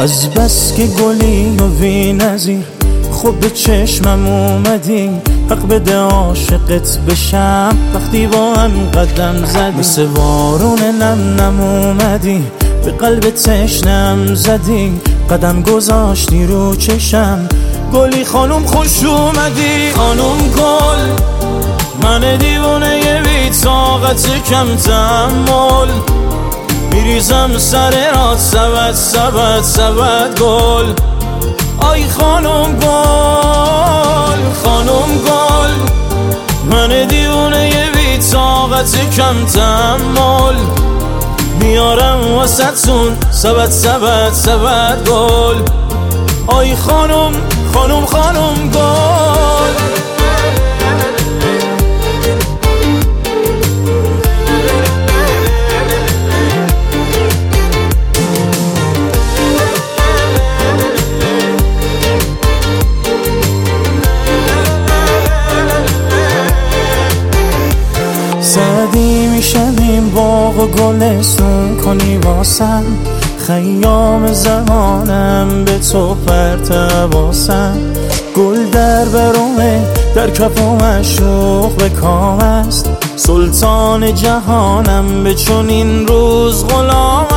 از بس که گلی و بی نظیر خوب به چشمم اومدی، حق بده عاشقت بشم وقتی با هم قدم زدی. مثل بارون نم نم اومدی به قلب تشنم زدی، قدم گذاشتی رو چشم گلی خانم خوش اومدی. خانم گل من دیوونه بی طاقت کم تحمل، میریزم سر رات سبد سبد سبد گل. آی خانم گل خانم گل من دیوونه بی طاقت کم تحمل، میارم واسه‌تون سبد سبد سبد گل. آی خانم خانم خانم گل. سعدی میشویم باغ و گلستون کنی واسم، خیام زمانم به تو پرتباسم. گل در برومه در کف و مشروق به کام است، سلطان جهانم به چون این روز غلام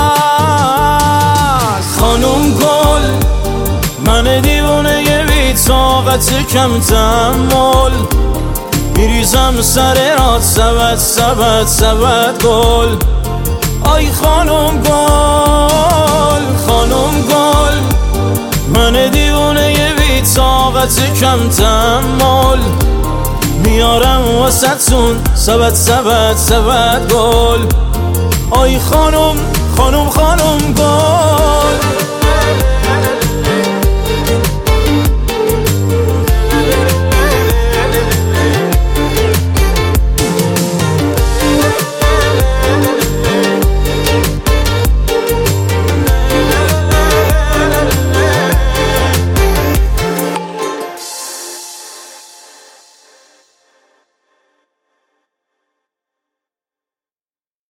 است. خانم گل من دیوونه بی طاقت کم تحمل، میریزم سر رات سبد سبد سبد گل. آی خانم گل خانم گل من دیوونه بی طاقت کم تحمل، میارم واسه‌تون سبد سبد سبد گل. آی خانم خانم خانم گل.